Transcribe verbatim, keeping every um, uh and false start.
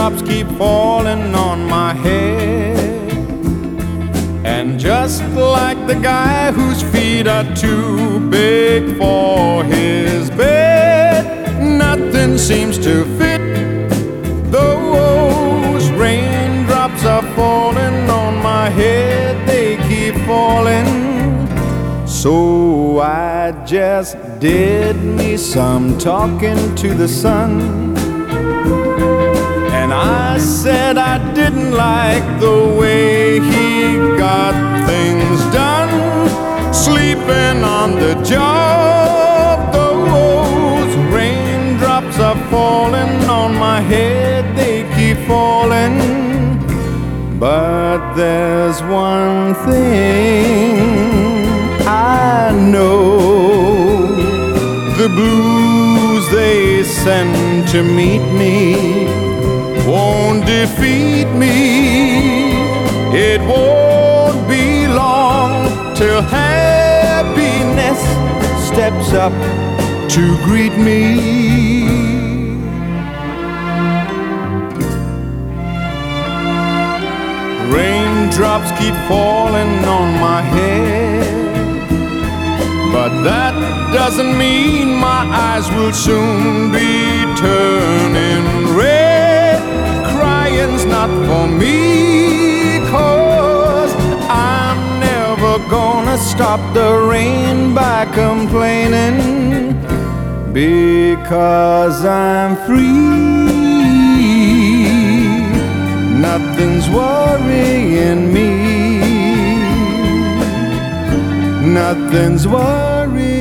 raindrops keep falling on my head. And just like the guy whose feet are too big for his bed, nothing seems to fit. Those raindrops are falling on my head, they keep falling. So I just did me some talking to the sun, and I said I didn't like the way he got things done, sleeping on the job. Those raindrops are falling on my head, they keep falling. But there's one thing I know, the blues they send to meet me won't defeat me. It won't be long till happiness steps up to greet me. Raindrops keep falling on my head, but that doesn't mean my eyes will soon be turning red. Crying's not for me, 'cause I'm never gonna stop the rain by complaining, because I'm free. Nothing's worrying me, nothing's worrying